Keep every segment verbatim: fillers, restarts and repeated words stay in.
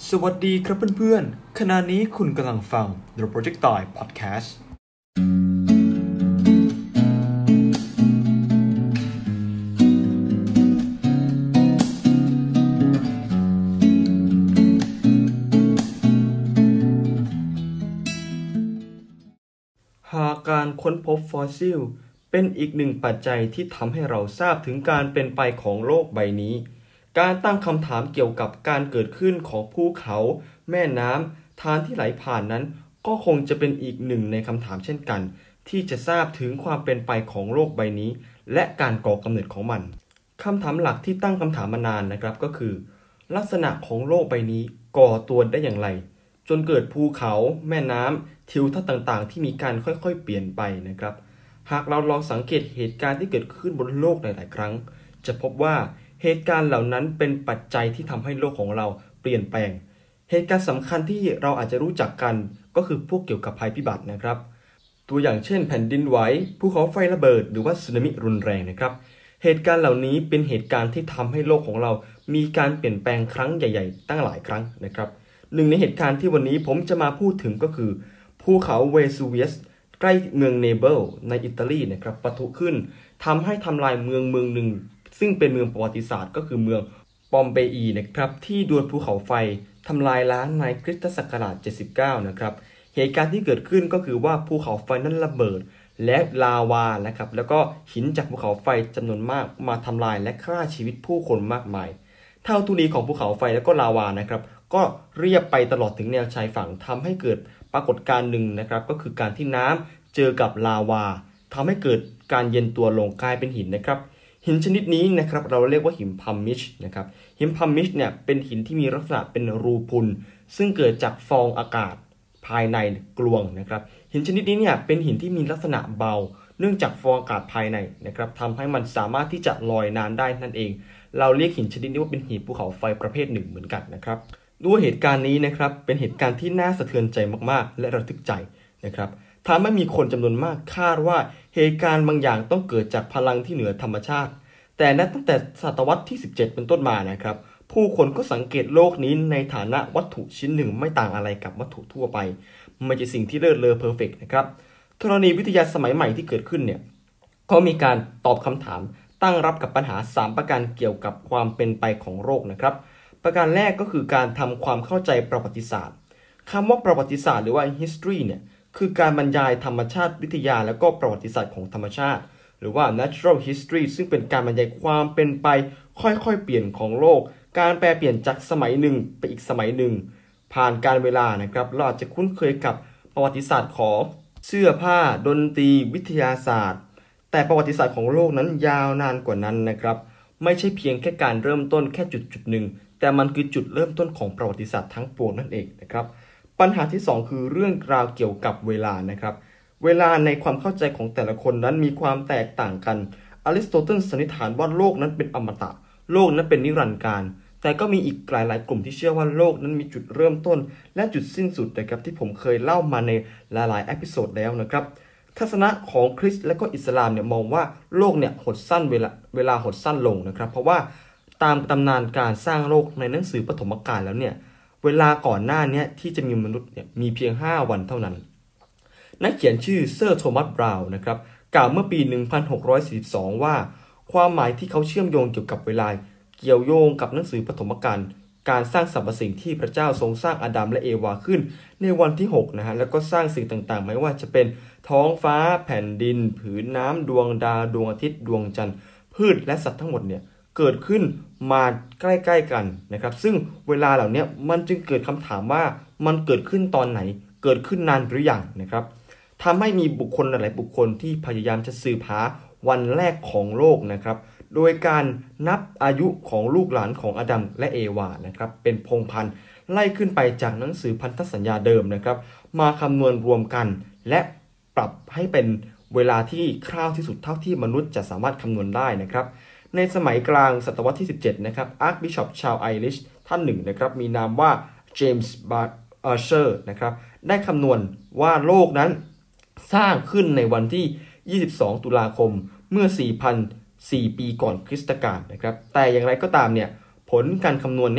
สวัสดีครับเพื่อนๆขณะนี้คุณกำลังฟัง The Projectile Podcast หากการค้นพบฟอสซิลเป็นอีกหนึ่งปัจจัยที่ทำให้เราทราบถึงการเป็นไปของโลกใบนี้การตั้งคำถามเกี่ยวกับการเกิดขึ้นของภูเขาแม่น้ำทานที่ไหลผ่านนั้นก็คงจะเป็นอีกหนึ่งในคำถามเช่นกันที่จะทราบถึงความเป็นไปของโลกใบนี้และการก่อกำเนิดของมันคำถามหลักที่ตั้งคำถามมานานนะครับก็คือลักษณะของโลกใบนี้ก่อตัวได้อย่างไรจนเกิดภูเขาแม่น้ำทิวทัศน์ต่างๆที่มีการค่อยๆเปลี่ยนไปนะครับหากเราลองสังเกตเหตุการณ์ที่เกิดขึ้นบนโลกหลายๆครั้งจะพบว่าเหตุการณ์เหล่านั้นเป็นปัจจัยที่ทำให้โลกของเราเปลี่ยนแปลงเหตุการณ์สำคัญที่เราอาจจะรู้จักกันก็คือพวกเกี่ยวกับภัยพิบัตินะครับตัวอย่างเช่นแผ่นดินไหวภูเขาไฟระเบิดหรือว่าสึนามิรุนแรงนะครับเหตุการณ์เหล่านี้เป็นเหตุการณ์ที่ทำให้โลกของเรามีการเปลี่ยนแปลงครั้งใหญ่ๆตั้งหลายครั้งนะครับหนึ่งในเหตุการณ์ที่วันนี้ผมจะมาพูดถึงก็คือภูเขาเวซูเวียสใกล้เมืองเนเบิลในอิตาลีนะครับปะทุขึ้นทำให้ทำลายเมืองเมืองหนึ่งซึ่งเป็นเมืองประวัติศาสตร์ก็คือเมืองปอมเปอีนะครับที่โดนภูเขาไฟทำลายล้างในคริสตศักราชเจ็ดสิบเก้านะครับเหตุการณ์ที่เกิดขึ้นก็คือว่าภูเขาไฟนั้นระเบิดและลาวานะครับแล้วก็หินจากภูเขาไฟจำนวนมากมาทำลายและฆ่าชีวิตผู้คนมากมายเท่าทุลีของภูเขาไฟและก็ลาวานะครับก็เรียบไปตลอดถึงแนวชายฝั่งทำให้เกิดปรากฏการณ์หนึ่งนะครับก็คือการที่น้ำเจอกับลาวาทำให้เกิดการเย็นตัวลงกลายเป็นหินนะครับหินชนิดนี้นะครับเราเรียกว่าหินพัมมิชนะครับหินพัมมิชเนี่ยเป็นหินที่มีลักษณะเป็นรูพุนซึ่งเกิดจากฟองอากาศภายในกลวงนะครับหินชนิดนี้เนี่ยเป็นหินที่มีลักษณะเบาเนื่องจากฟองอากาศภายในนะครับทำให้มันสามารถที่จะลอยนานได้นั่นเองเราเรียกหินชนิดนี้ว่าเป็นหินภูเขาไฟประเภทหนึ่งเหมือนกันนะครับด้วยเหตุการณ์นี้นะครับเป็นเหตุการณ์ที่น่าสะเทือนใจมากๆและระทึกใจนะครับทำให้มีคนจำนวนมากคาดว่าเหตุการณ์บางอย่างต้องเกิดจากพลังที่เหนือธรรมชาติแต่นับตั้งแต่ศตวรรษที่สิบเจ็ดเป็นต้นมานะครับผู้คนก็สังเกตโลกนี้ในฐานะวัตถุชิ้นหนึ่งไม่ต่างอะไรกับวัตถุทั่วไปไม่ใช่สิ่งที่เลิศเลอเพอร์เฟกต์นะครับธรณีวิทยาสมัยใหม่ที่เกิดขึ้นเนี่ยก็มีการตอบคำถามตั้งรับกับปัญหาสามประการเกี่ยวกับความเป็นไปของโลกนะครับประการแรกก็คือการทำความเข้าใจประวัติศาสตร์คำว่าประวัติศาสตร์หรือว่า history เนี่ยคือการบรรยายธรรมชาติวิทยาและก็ประวัติศาสตร์ของธรรมชาติหรือว่า natural history ซึ่งเป็นการบรรยายความเป็นไปค่อยๆเปลี่ยนของโลกการแปรเปลี่ยนจากสมัยหนึ่งไปอีกสมัยหนึ่งผ่านการเวลานะครับเราอาจจะคุ้นเคยกับประวัติศาสตร์ของเสื้อผ้าดนตรีวิทยาศาสตร์แต่ประวัติศาสตร์ของโลกนั้นยาวนานกว่านั้นนะครับไม่ใช่เพียงแค่การเริ่มต้นแค่จุดจุดหนึ่งแต่มันคือจุดเริ่มต้นของประวัติศาสตร์ทั้งปวงนั่นเองนะครับปัญหาที่สองคือเรื่องราวเกี่ยวกับเวลานะครับเวลาในความเข้าใจของแต่ละคนนั้นมีความแตกต่างกันอริสโตเติลสันนิษฐานว่าโลกนั้นเป็นอมตะโลกนั้นเป็นนิรันดร์กาลแต่ก็มีอีกหลายๆกลุ่มที่เชื่อว่าโลกนั้นมีจุดเริ่มต้นและจุดสิ้นสุดนะครับที่ผมเคยเล่ามาในหลายๆเอพิโซดแล้วนะครับทัศนะของคริสต์และก็อิสลามเนี่ยมองว่าโลกเนี่ยหดสั้นเวลาเวลาหดสั้นลงนะครับเพราะว่าตามตำนานการสร้างโลกในหนังสือปฐมกาลแล้วเนี่ยเวลาก่อนหน้านี้ที่จะมีมนุษย์เนี่ยมีเพียงห้าวันเท่านั้นนักเขียนชื่อเซอร์โทมัสบราวน์นะครับกล่าวเมื่อปีหนึ่งพันหกร้อยสี่สิบสองว่าความหมายที่เขาเชื่อมโยงเกี่ยวกับเวลาเกี่ยวโยงกับหนังสือปฐมกาลการสร้างสรรพสิ่งที่พระเจ้าทรงสร้างอาดัมและเอวาขึ้นในวันที่หกนะฮะแล้วก็สร้างสิ่งต่างๆไม่ว่าจะเป็นท้องฟ้าแผ่นดินผืนน้ำดวงดาวดวงอาทิตย์ดวงจันทร์พืชและสัตว์ทั้งหมดเนี่ยเกิดขึ้นมาใกล้ๆกันนะครับซึ่งเวลาเหล่านี้มันจึงเกิดคำถามว่ามันเกิดขึ้นตอนไหนเกิดขึ้นนานหรือยังนะครับทำให้มีบุคคลหลายบุคคลที่พยายามจะสืบหาวันแรกของโลกนะครับโดยการนับอายุของลูกหลานของอาดัมและเอวานะครับเป็นพงพันธุ์ไล่ขึ้นไปจากหนังสือพันธสัญญาเดิมนะครับมาคำนวณรวมกันและปรับให้เป็นเวลาที่คร่าวที่สุดเท่าที่มนุษย์จะสามารถคำนวณได้นะครับในสมัยกลางศตวรรษที่สิบเจ็ดนะครับอาร์คบิชอปชาวไอริชท่านหนึ่งนะครับมีนามว่าเจมส์บาร์เชอร์นะครับได้คำนวณว่าโลกนั้นสร้างขึ้นในวันที่ยี่สิบสองตุลาคมเมื่อ สี่พันสี่ ปีก่อนคริสตกาลนะครับแต่อย่างไรก็ตามเนี่ยผลการคำนวณเนี้ย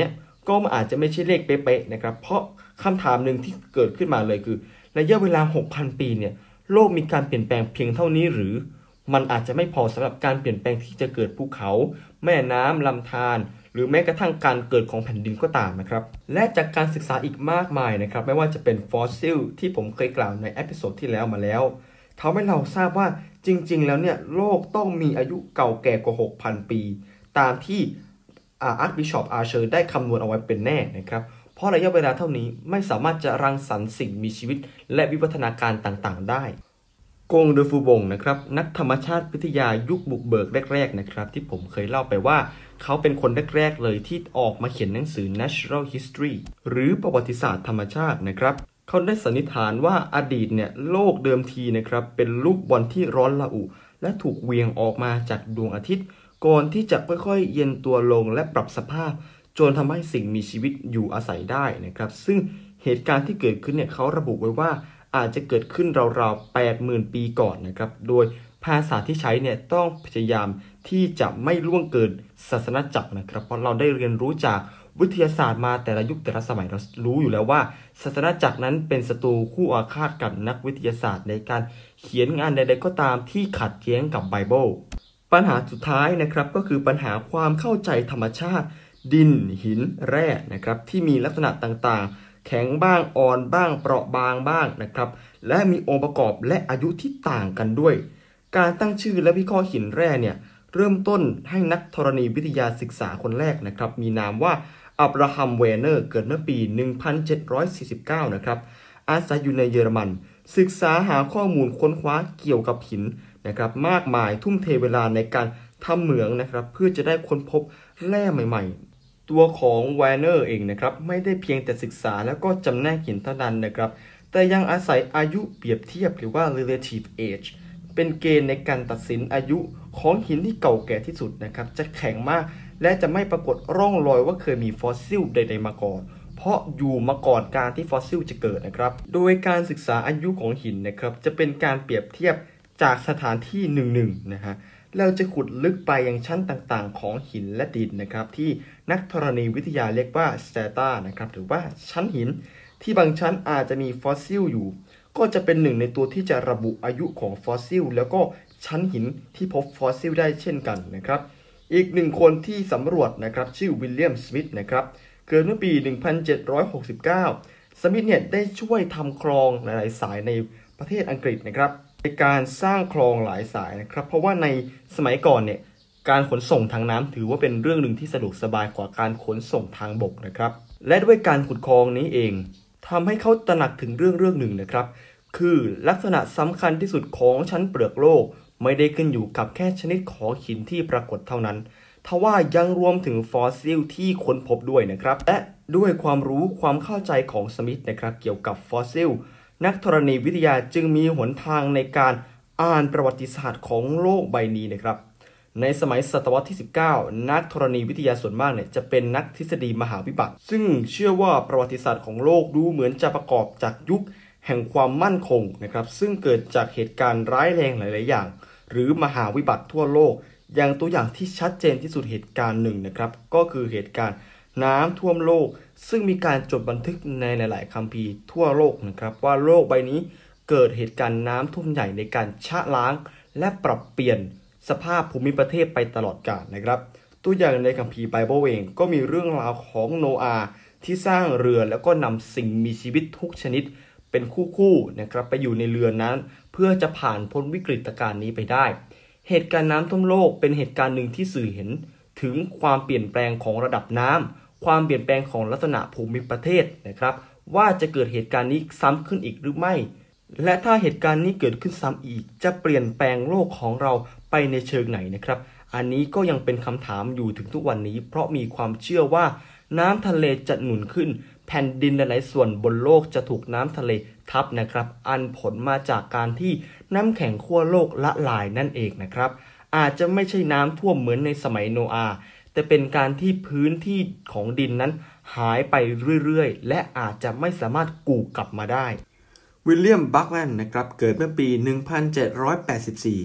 ก็อาจจะไม่ใช่เลขเป๊ะๆนะครับเพราะคำถามหนึ่งที่เกิดขึ้นมาเลยคือระยะเวลา หกพัน ปีเนี่ยโลกมีการเปลี่ยนแปลงเพียงเท่านี้หรือมันอาจจะไม่พอสำหรับการเปลี่ยนแปลงที่จะเกิดภูเขาแม่น้ำลำธารหรือแม้กระทั่งการเกิดของแผ่นดินก็ตามนะครับและจากการศึกษาอีกมากมายนะครับไม่ว่าจะเป็นฟอสซิลที่ผมเคยกล่าวในเอพิโซดที่แล้วมาแล้วทำให้เราทราบว่าจริงๆแล้วเนี่ยโลกต้องมีอายุเก่าแก่กว่า หกพัน ปีตามที่อาร์คบิชอปอาร์เชอร์ได้คำนวณเอาไว้เป็นแน่นะครับเพราะระยะเวลาเท่านี้ไม่สามารถจะรังสรรค์สิ่งมีชีวิตและวิวัฒนาการต่างๆได้กงเดอฟูบงนะครับนักธรรมชาติวิทยายุคบุกเบิกแรกๆนะครับที่ผมเคยเล่าไปว่าเขาเป็นคนแรกๆเลยที่ออกมาเขียนหนังสือ Natural History หรือประวัติศาสตร์ธรรมชาตินะครับเขาได้สันนิษฐานว่าอดีตเนี่ยโลกเดิมทีนะครับเป็นลูกบอลที่ร้อนระอุและถูกเหวี่ยงออกมาจากดวงอาทิตย์ก่อนที่จะค่อยๆเย็นตัวลงและปรับสภาพจนทำให้สิ่งมีชีวิตอยู่อาศัยได้นะครับซึ่งเหตุการณ์ที่เกิดขึ้นเนี่ยเขาระบุไว้ว่าอาจจะเกิดขึ้นราวๆ แปดหมื่น ปีก่อนนะครับโดยภาษาที่ใช้เนี่ยต้องพยายามที่จะไม่ล่วงเกินศาสนจักรนะครับเพราะเราได้เรียนรู้จากวิทยาศาสตร์มาแต่ละยุคแต่ละสมัยเรารู้อยู่แล้วว่าศาสนจักรนั้นเป็นศัตรูคู่อาฆาตกับนักวิทยาศาสตร์ในการเขียนงานใดๆก็ตามที่ขัดแย้งกับไบเบิลปัญหาสุดท้ายนะครับก็คือปัญหาความเข้าใจธรรมชาติดินหินแร่นะครับที่มีลักษณะต่างๆแข็งบ้างอ่อนบ้างเปราะบางบ้างนะครับและมีองค์ประกอบและอายุที่ต่างกันด้วยการตั้งชื่อและวิเคราะห์หินแร่เนี่ยเริ่มต้นให้นักธรณีวิทยาศึกษาคนแรกนะครับมีนามว่าอับราฮัมเวเนอร์เกิดเมื่อปี หนึ่งพันเจ็ดร้อยสี่สิบเก้า นะครับอาศัยอยู่ในเยอรมันศึกษาหาข้อมูลค้นคว้าเกี่ยวกับหินนะครับมากมายทุ่มเทเวลาในการทำเหมืองนะครับเพื่อจะได้ค้นพบแร่ใหม่ๆตัวของเวเนอร์เองนะครับไม่ได้เพียงแต่ศึกษาแล้วก็จำแนกหินเท่านั้นนะครับแต่ยังอาศัยอายุเปรียบเทียบหรือว่า relative age เป็นเกณฑ์ในการตัดสินอายุของหินที่เก่าแก่ที่สุดนะครับจะแข็งมากและจะไม่ปรากฏร่องรอยว่าเคยมีฟอสซิลใดๆมาก่อนเพราะอยู่มาก่อนการที่ฟอสซิลจะเกิดนะครับโดยการศึกษาอายุของหินนะครับจะเป็นการเปรียบเทียบจากสถานที่หนึ่งๆนะฮะเราจะขุดลึกไปยังชั้นต่างๆของหินและดินนะครับที่นักธรณีวิทยาเรียกว่าสเตตานะครับหรือว่าชั้นหินที่บางชั้นอาจจะมีฟอสซิลอยู่ก็จะเป็นหนึ่งในตัวที่จะระบุอายุของฟอสซิลแล้วก็ชั้นหินที่พบฟอสซิลได้เช่นกันนะครับอีกหนึ่งคนที่สำรวจนะครับชื่อวิลเลียมสมิธนะครับเกิดเมื่อปี หนึ่งพันเจ็ดร้อยหกสิบเก้า สมิธเนี่ยได้ช่วยทำคลองหลายๆสายในประเทศอังกฤษนะครับในการสร้างคลองหลายสายนะครับเพราะว่าในสมัยก่อนเนี่ยการขนส่งทางน้ำถือว่าเป็นเรื่องหนึ่งที่สะดวกสบายกว่าการขนส่งทางบกนะครับและด้วยการขุดคลองนี้เองทำให้เขาตระหนักถึงเรื่องเรื่องหนึ่งนะครับคือลักษณะสำคัญที่สุดของชั้นเปลือกโลกไม่ได้ขึ้นอยู่กับแค่ชนิดของหินที่ปรากฏเท่านั้นทว่ายังรวมถึงฟอสซิลที่ค้นพบด้วยนะครับและด้วยความรู้ความเข้าใจของสมิธนะครับเกี่ยวกับฟอสซิลนักธรณีวิทยาจึงมีหนทางในการอ่านประวัติศาสตร์ของโลกใบนี้นะครับในสมัยศตวรรษที่สิบเก้านักธรณีวิทยาส่วนมากเนี่ยจะเป็นนักทฤษฎีมหาวิบัติซึ่งเชื่อว่าประวัติศาสตร์ของโลกดูเหมือนจะประกอบจากยุคแห่งความมั่นคงนะครับซึ่งเกิดจากเหตุการณ์ร้ายแรงหลายๆอย่างหรือมหาวิบัติทั่วโลกอย่างตัวอย่างที่ชัดเจนที่สุดเหตุการณ์หนึ่งนะครับก็คือเหตุการณ์น้ำท่วมโลกซึ่งมีการจดบันทึกในหลายๆคัมภีร์ทั่วโลกนะครับว่าโลกใบนี้เกิดเหตุการณ์น้ำท่วมใหญ่ในการชะล้างและปรับเปลี่ยนสภาพภูมิประเทศไปตลอดกาลนะครับตัวอย่างในคัมภีร์ไบเบิลเองก็มีเรื่องราวของโนอาห์ที่สร้างเรือแล้วก็นำสิ่งมีชีวิตทุกชนิดเป็นคู่ๆนะครับไปอยู่ในเรือนั้นเพื่อจะผ่านพ้นวิกฤตการณ์นี้ไปได้เหตุการณ์น้ำท่วมโลกเป็นเหตุการณ์หนึ่งที่สื่อเห็นถึงความเปลี่ยนแปลงของระดับน้ำความเปลี่ยนแปลงของลักษณะภูมิประเทศนะครับว่าจะเกิดเหตุการณ์นี้ซ้ำขึ้นอีกหรือไม่และถ้าเหตุการณ์นี้เกิดขึ้นซ้ำอีกจะเปลี่ยนแปลงโลกของเราไปในเชิงไหนนะครับอันนี้ก็ยังเป็นคำถามอยู่ถึงทุกวันนี้เพราะมีความเชื่อว่าน้ำทะเลจะหนุนขึ้นแผ่นดินหลายส่วนบนโลกจะถูกน้ำทะเลทับนะครับอันผลมาจากการที่น้ำแข็งขั้วโลกละลายนั่นเองนะครับอาจจะไม่ใช่น้ำท่วมเหมือนในสมัยโนอาห์แต่เป็นการที่พื้นที่ของดินนั้นหายไปเรื่อยๆและอาจจะไม่สามารถกู่กลับมาได้วิลเลียมบัคแมนนะครับเกิดเมื่อปี หนึ่งพันเจ็ดร้อยแปดสิบสี่ เ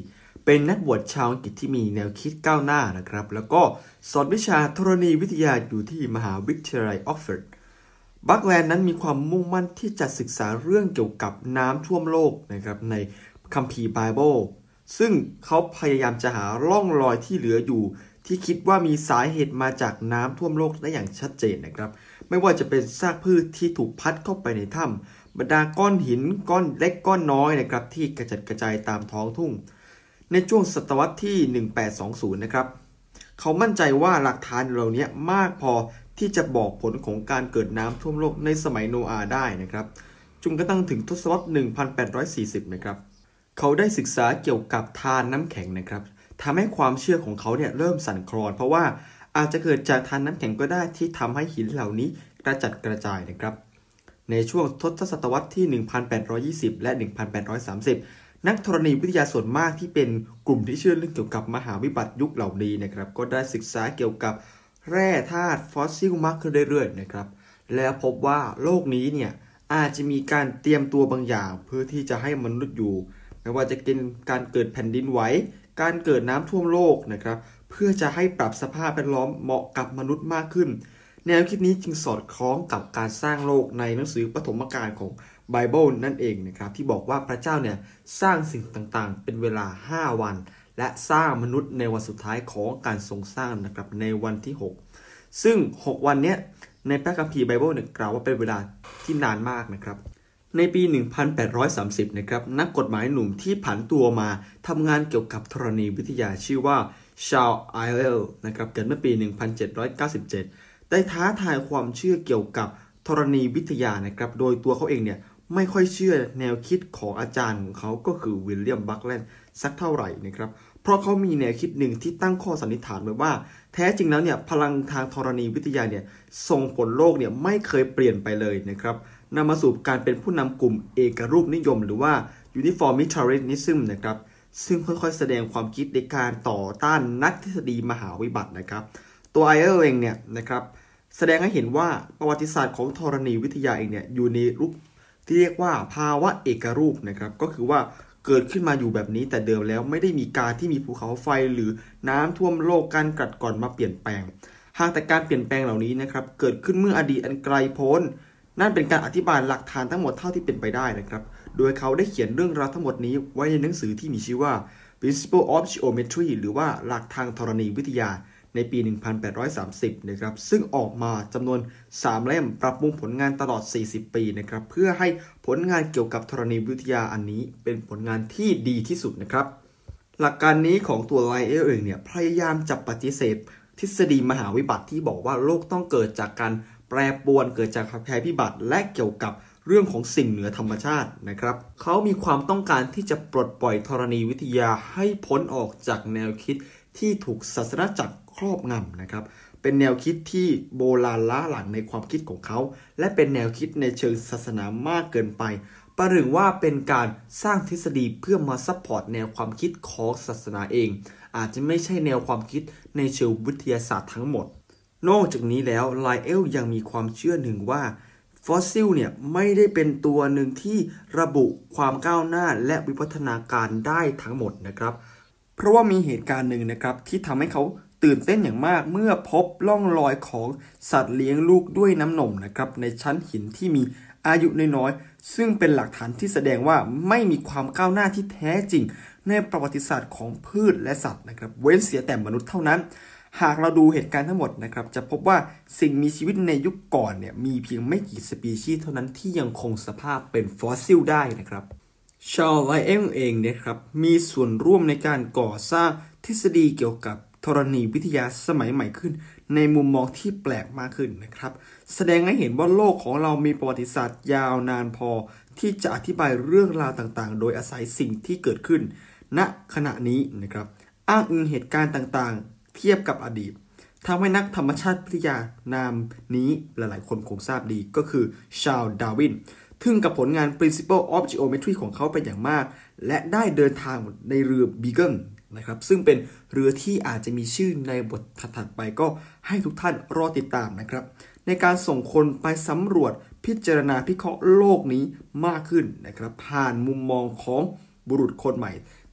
เป็นนักบวชชาวอังกฤษที่มีแนวคิดก้าวหน้านะครับแล้วก็สอนวิชาธรณีวิทยาอยู่ที่มหาวิทยาลัยออกฟฟอร์ดบัคแลนด์นั้นมีความมุ่งมั่นที่จะศึกษาเรื่องเกี่ยวกับน้ำท่วมโลกนะครับในคัมภีร์ไบเบิลซึ่งเขาพยายามจะหาร่องรอยที่เหลืออยู่ที่คิดว่ามีสาเหตุมาจากน้ำท่วมโลกได้อย่างชัดเจนนะครับไม่ว่าจะเป็นซากพืชที่ถูกพัดเข้าไปในถ้ำบรรดาก้อนหินก้อนเล็กก้อนน้อยนะครับที่กระจัดกระจายตามท้องทุ่งในช่วงศตวรรษที่หนึ่งพันแปดร้อยยี่สิบนะครับเขามั่นใจว่าหลักฐานเหล่านี้มากพอที่จะบอกผลของการเกิดน้ำท่วมโลกในสมัยโนอาห์ได้นะครับจนกระทั่งถึงทศวรรษหนึ่งพันแปดร้อยสี่สิบนะครับเขาได้ศึกษาเกี่ยวกับธารน้ำแข็งนะครับทำให้ความเชื่อของเขาเนี่ยเริ่มสั่นคลอนเพราะว่าอาจจะเกิดจากธารน้ำแข็งก็ได้ที่ทำให้หินเหล่านี้กระจัดกระจายนะครับในช่วงทศวรรษที่หนึ่งพันแปดร้อยยี่สิบและหนึ่งพันแปดร้อยสามสิบนักธรณีวิทยาส่วนมากที่เป็นกลุ่มที่เชื่อเรื่องเกี่ยวกับมหาวิบัติยุคเหล่านี้นะครับก็ได้ศึกษาเกี่ยวกับแร่ธาตุฟอสซิลมากขึ้นเรื่อยๆนะครับแล้วพบว่าโลกนี้เนี่ยอาจจะมีการเตรียมตัวบางอย่างเพื่อที่จะให้มนุษย์อยู่ไม่ว่าจะเป็นการเกิดแผ่นดินไหวการเกิดน้ำท่วมโลกนะครับเพื่อจะให้ปรับสภาพแวดล้อมเหมาะกับมนุษย์มากขึ้นแนวคิดนี้จึงสอดคล้องกับการสร้างโลกในหนังสือปฐมกาลของไบเบิลนั่นเองนะครับที่บอกว่าพระเจ้าเนี่ยสร้างสิ่งต่างๆเป็นเวลาห้าวันและสร้างมนุษย์ในวันสุดท้ายของการทรงสร้างนะครับในวันที่หกซึ่งหกวันนี้ในพระคัมภีร์ไบเบิลเนี่ยกล่าวว่าเป็นเวลาที่นานมากนะครับในปีหนึ่งพันแปดร้อยสามสิบนะครับนักกฎหมายหนุ่มที่ผันตัวมาทำงานเกี่ยวกับธรณีวิทยาชื่อว่าชาร์ลส์ ไอเอลนะครับเกิดเมื่อปีหนึ่งพันเจ็ดร้อยเก้าสิบเจ็ดได้ท้าทายความเชื่อเกี่ยวกับธรณีวิทยานะครับโดยตัวเขาเองเนี่ยไม่ค่อยเชื่อแนวคิดของอาจารย์ของเขาก็คือวิลเลียม บัคแลนด์สักเท่าไหร่นะครับเพราะเขามีแนวคิดหนึ่งที่ตั้งข้อสันนิษฐานไว้ว่าแท้จริงแล้วเนี่ยพลังทางธรณีวิทยาเนี่ยส่งผลโลกเนี่ยไม่เคยเปลี่ยนไปเลยนะครับนำมาสู่การเป็นผู้นำกลุ่มเอกรูปนิยมหรือว่า Uniformitarianism นะครับซึ่งค่อยๆแสดงความคิดในการต่อต้านนักทฤษฎีมหาวิบัตินะครับตัวไอเอลเองเนี่ยนะครับแสดงให้เห็นว่าประวัติศาสตร์ของธรณีวิทยาเองเนี่ยอยู่ในรูปที่เรียกว่าภาวะเอกรูปนะครับก็คือว่าเกิดขึ้นมาอยู่แบบนี้แต่เดิมแล้วไม่ได้มีการที่มีภูเขาไฟหรือน้ำท่วมโลกการกัดก่อนมาเปลี่ยนแปลงหากแต่การเปลี่ยนแปลงเหล่านี้นะครับเกิดขึ้นเมื่ออดีตอันไกลโพ้นนั่นเป็นการอธิบายหลักฐานทั้งหมดเท่าที่เป็นไปได้นะครับโดยเขาได้เขียนเรื่องราวทั้งหมดนี้ไว้ในหนังสือที่มีชื่อว่า Principle of Geometry หรือว่าหลักทางธรณีวิทยาในปีหนึ่งพันแปดร้อยสามสิบนะครับซึ่งออกมาจำนวนสามเล่มปรับปรุงผลงานตลอดสี่สิบปีนะครับเพื่อให้ผลงานเกี่ยวกับธรณีวิทยาอันนี้เป็นผลงานที่ดีที่สุดนะครับหลักการนี้ของตัวไลเอลเองเนี่ยพยายามจะปฏิเสธทฤษฎีมหาวิบัติที่บอกว่าโลกต้องเกิดจากการแปรปรวนเกิดจากภัยพิบัติและเกี่ยวกับเรื่องของสิ่งเหนือธรรมชาตินะครับเขามีความต้องการที่จะปลดปล่อยธรณีวิทยาให้พ้นออกจากแนวคิดที่ถูกศาสนาจักรครอบงำนะครับเป็นแนวคิดที่โบราณล้าหลังในความคิดของเขาและเป็นแนวคิดในเชิงศาสนามากเกินไปประหนึ่งว่าเป็นการสร้างทฤษฎีเพื่อมาซัพพอร์ตแนวความคิดของศาสนาเองอาจจะไม่ใช่แนวความคิดในเชิงวิทยาศาสตร์ทั้งหมดนอกจากนี้แล้วไลเอลยังมีความเชื่อหนึ่งว่าฟอสซิลเนี่ยไม่ได้เป็นตัวหนึ่งที่ระบุความก้าวหน้าและวิวัฒนาการได้ทั้งหมดนะครับเพราะว่ามีเหตุการณ์หนึ่งนะครับที่ทำให้เขาตื่นเต้นอย่างมากเมื่อพบร่องรอยของสัตว์เลี้ยงลูกด้วยน้ำนมนะครับในชั้นหินที่มีอายุน้อยๆซึ่งเป็นหลักฐานที่แสดงว่าไม่มีความก้าวหน้าที่แท้จริงในประวัติศาสตร์ของพืชและสัตว์นะครับเว้นเสียแต่มนุษย์เท่านั้นหากเราดูเหตุการณ์ทั้งหมดนะครับจะพบว่าสิ่งมีชีวิตในยุคก่อนเนี่ยมีเพียงไม่กี่สปีชีส์เท่านั้นที่ยังคงสภาพเป็นฟอสซิลได้นะครับชาร์ลส์ ไลเอลเองเนี่ยครับมีส่วนร่วมในการก่อสร้างทฤษฎีเกี่ยวกับธรณีวิทยาสมัยใหม่ขึ้นในมุมมองที่แปลกมากขึ้นนะครับแสดงให้เห็นว่าโลกของเรามีประวัติศาสตร์ยาวนานพอที่จะอธิบายเรื่องราวต่างๆโดยอาศัยสิ่งที่เกิดขึ้นณขณะนี้นะครับอ้างอิงเหตุการณ์ต่างๆเทียบกับอดีตทำให้นักธรรมชาติวิทยานามนี้หลายๆคนคงทราบดีก็คือชาร์ลส์ ดาร์วินทึ่งกับผลงาน Principle of Geometry ของเขาเป็นอย่างมากและได้เดินทางในเรือบีเกิลนะครับซึ่งเป็นเรือที่อาจจะมีชื่อในบทถัดๆไปก็ให้ทุกท่านรอติดตามนะครับในการส่งคนไปสำรวจพิจารณาพิเคราะห์โลกนี้มากขึ้นนะครับผ่านมุมมองของบุรุษคนใหม่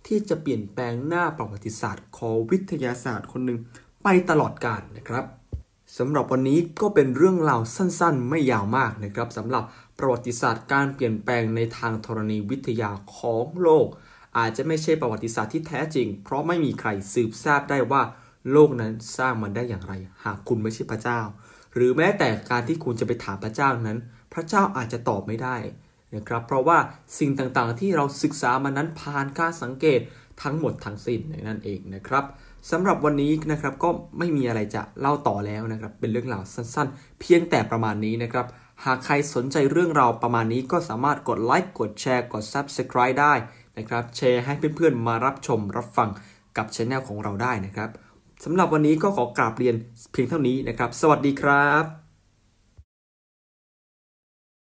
ที่จะเปลี่ยนแปลงหน้าประวัติศาสตร์ของวิทยาศาสตร์คนหนึ่งไปตลอดกาลนะครับสำหรับวันนี้ก็เป็นเรื่องราวสั้นๆไม่ยาวมากนะครับสำหรับประวัติศาสตร์การเปลี่ยนแปลงในทางธรณีวิทยาของโลกอาจจะไม่ใช่ประวัติศาสตร์ที่แท้จริงเพราะไม่มีใครสืบทราบได้ว่าโลกนั้นสร้างมันได้อย่างไรหากคุณไม่ใช่พระเจ้าหรือแม้แต่การที่คุณจะไปถามพระเจ้านั้นพระเจ้าอาจจะตอบไม่ได้นะครับเพราะว่าสิ่งต่างๆที่เราศึกษามานั้นผ่านการสังเกตทั้งหมดทั้งสิ้นนั่นเองนะครับสำหรับวันนี้นะครับก็ไม่มีอะไรจะเล่าต่อแล้วนะครับเป็นเรื่องราวสั้นๆเพียงแต่ประมาณนี้นะครับหากใครสนใจเรื่องราวประมาณนี้ก็สามารถกดไลค์กดแชร์กด ซับสไครบ์ ได้นะครับแชร์ให้เพื่อนๆมารับชมรับฟังกับช anel ของเราได้นะครับสำหรับวันนี้ก็ขอกราบเรียนเพียงเท่านี้นะครับสวัสดีครับ